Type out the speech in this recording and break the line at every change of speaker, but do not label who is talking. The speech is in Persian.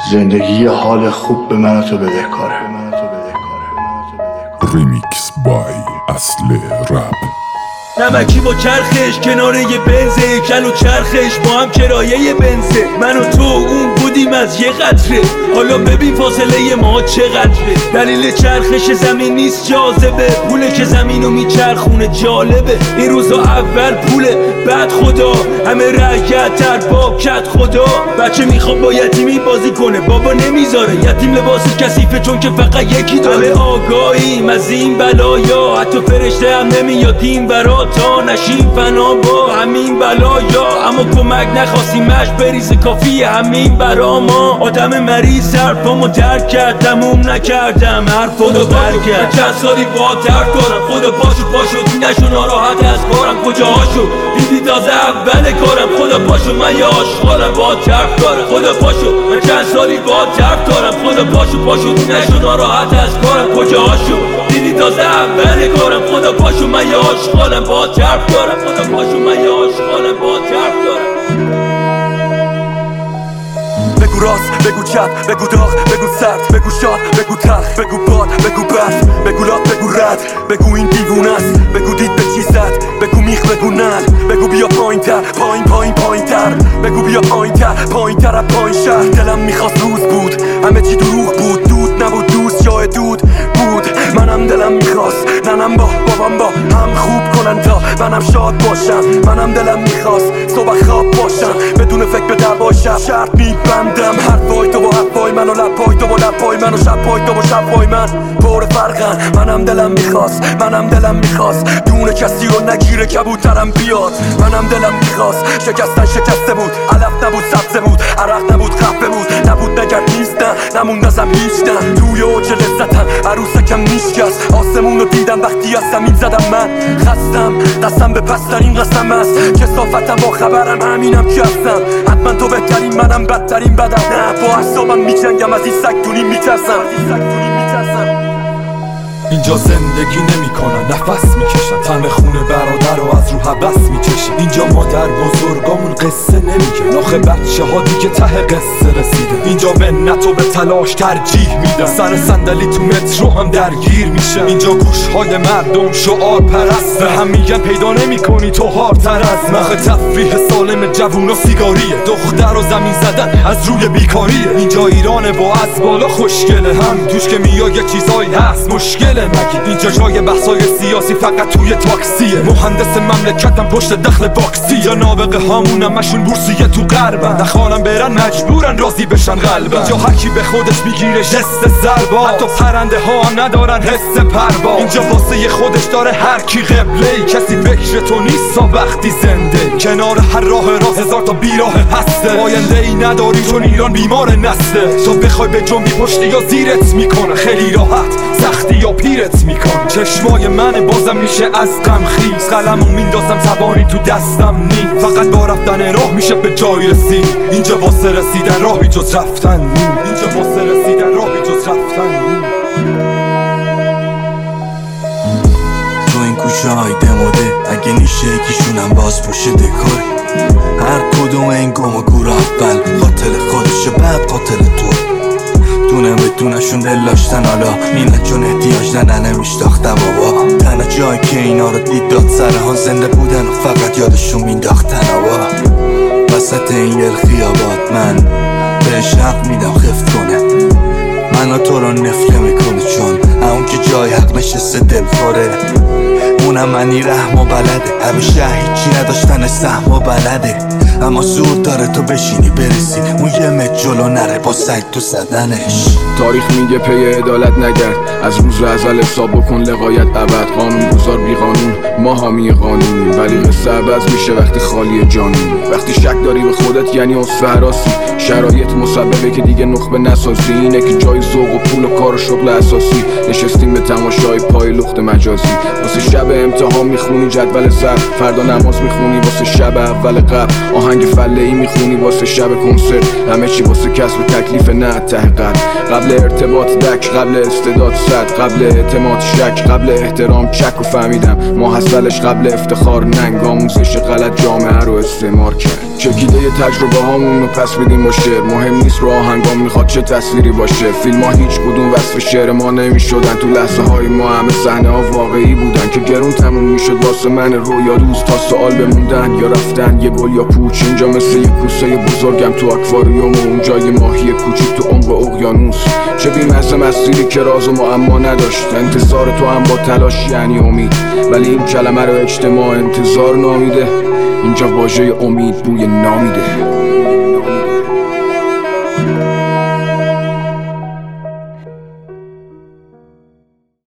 زندگی حال خوب به من و تو بدهکاره.
ریمیکس بای اصل رپ.
نمکی با چرخش کنار یه بنزه، کل و چرخش با هم کرایه بنزه. من و تو اون بودیم از یه قطره، حالا ببین فاصله ما چقدره. دلیل چرخش زمین نیست جاذبه، پوله که زمینو میچرخونه جالبه. این روزا اول پوله بعد خدا، همه رعیت تر با کت خدا. بچه میخواد با یتیمی بازی کنه، بابا نمیذاره. یتیم لباس کثیفه چون که فقط یکی داره. همه آگاهیم از این بلایا، حتی فرشته هم نمیادیم برا تا نشیم فنا با همین بلایا. اما کمک نخواستیمش بریز کافیه همین برا ما. آدم مریض حرفامو درک کرد، تموم نکردم حرفامو برگرد. چند سالی با درد دارم، خدا پاشو نشو ناراحت از کارم. کجاهاشو دیدی تازه اول کارم. خدا پاشو من یه آشغالم با درد دارم. خدا پاشو من چند سالی با درد دارم. خدا پاشو نشو ناراحت از کارم. کجاهاشو دیدی تازه اول کارم. خدا پاشو من یه آشغالم با درد دارم. خدا پاشو من یه آشغالم با درد دارم.
بگو راست، بگو چپ، بگو داغ، بگو سرد، بگو شاد، بگو تلخ، بگو باد، بگو برف، بگو لات، بگو رد، بگو این دیوونه است، بگو دید به چی زد، بگو میخ، بگو نل، بگو بیا پایین تر، پایین تر، بگو بیا پایین تر از پایین شهر. دلم میخواست روز بود همه چی دروغ بود، دود نبود دوست جای دود بود. منم دلم میخواست ننم با بابام با هم خوب کنن تا منم شاد باشم. منم دلم میخواست صبح خواب باشم بدون فکر به دعوای شب. شرط میبندم حرفای تو با حرفای من و لپای تو با لپای من و شبای تو با شبای من پر فرقن. منم دلم میخواست دونه کسی رو نگیره کبوترم بیاد. منم دلم میخواست شکسته بود، علف نبود سبزه بود، عرق نبود خفه بود، نبود نگرد نیستن نموند ازم هیچ نه. توی اوج لذتم عروسکم نیشکست، آسمون رو دیدم وقتی از زمین زدم. من خستم دستم به پسترین قسم است، کثافتم با خبرم همینم که هستم. حتما تو بهترین منم بدترین بدم. نه با اعصابم میجنگم از این سگتونی میترسم.
اینجا زندگی نمیکنن نفس میکشن، تن خونه برادر رو از رو حبس میکشن. اینجا مادر بزرگامون قصه نمیگه، آخه بچه ها دیگه ته قصه رسیده. اینجا منت و به تلاش ترجیح میدن، سر صندلی تو مترو هم درگیر میشه. اینجا گوشهای مردم شعار پرست، به هم میگن پیدا نمیکنی تو هارتر از من. آخه تفریح سالم جوونا سیگاریه، دختر و زمین زدن از روی بیکاریه. اینجا ایرانه با از بالا خوشگله، هم توش که میای یه چیزایی هست مشکل نگی. اینجا جای بحثای سیاسی فقط توی تاکسیه، مهندس مملکتم پشت دخل باکسی. یا نابغه هامونم مشون بورسیه تو غربن، نخوانم برن مجبورن راضی بشن قلبن. اینجا هرکی به خودش میگیره جست ضربا، حتی پرنده ها هم ندارن حس پروا. اینجا واسه خودش داره هر کی قبله، کسی فکر تو نیست وقتی زنده. کنار هر راه راست هزار تا بیراه هسته، آینده ای نداری چون ایران بیمار نسته. تو بخوای به جنبی پشتی یا زیرت میکنه، خیلی راحت سختی یا پیرت میکن. چشمای من بازم میشه از غم خیز، قلمو میندازم زبانی تو دستم نی. فقط با رفتن راه میشه به جای رسید. اینجا واسه رسیدن راهی جز رفتن نی. اینجا واسه رسیدن راهی جز رفتن نی.
تو این کوچه های دموده اگه نیشه یکیشونم باز پوشه دکاری. هر کدوم این گم و گور اول قاتل خودشه بعد قاتل تو. دونه به دونشون دل داشتن، حالا اینه چون احتیاج نمیشتاختم بابا. تنها جایی که اینا رو دید داد سرها زنده بودن و فقط یادشون مینداختن آبا. وسط این یل خیابات من بهش حق میدم خفت کنه، منو تو رو نفله میکنه چون اون که جای حق نشسته دلخوره. اونم منی رحم و بلده، همیشه هیچی نداشتن سهم و بلده. اما زور داره تو بشینی برسی اون یه متر جلو نره با سگ تو زدنش.
تاریخ میگه پی عدالت نگرد، از روز ازل حساب بکن لقایت ابد. قانون گذار بی قانون ما حامی قانونیم، ولی قصه عوض میشه وقتی خالی جانیم. وقتی شک داری به خودت یعنی اصفه حراسی، شرایط مسببه که دیگه نخبه نسازی. اینه که جای ذوق و پول و کار و شغل اساسی، نشستیم به تماشای پای لخت مجازی. واسه شب امتحان میخونی جدول ضرب، فردا نماز میخونی واسه شب اول قبل. آهنگ فله‌ای میخونی واسه شب کنسرت، همه چی واسه کسب تکلیف نه ته قلب. قبل ارتباط دک، قبل استعداد صد، قبل اعتماد شک، قبل احترام چک و فهمیدم ماحصلش قبل افتخار ننگ. آموزش غلط جامعه رو استعمار کرد، چکیده تجربه هامون رو پس میدیم و شعر مهم نیست رو آهنگام میخواد چه تصویری باشه. فیلم ها هیچ کدوم وصف شعر ما نمیشدن، تو لحظه های ما همه صحنه ها واقعی بودن که گرون تموم میشد واسه من رویا روز تا سوال بموندن یا رفتن. یه گل یا پوچ اینجا مثل یه کوسه بزرگم تو اکواریوم و اونجا یه ماهی کوچیک تو عمق اقیانوس. چه بی‌مزه مسیری که راز و معما نداشت، انتظار تو هم با تلاش یعنی امید، ولی این کلمه رو اجتماع انتظار نامیده. اینجا واژه امید بوی نامیده.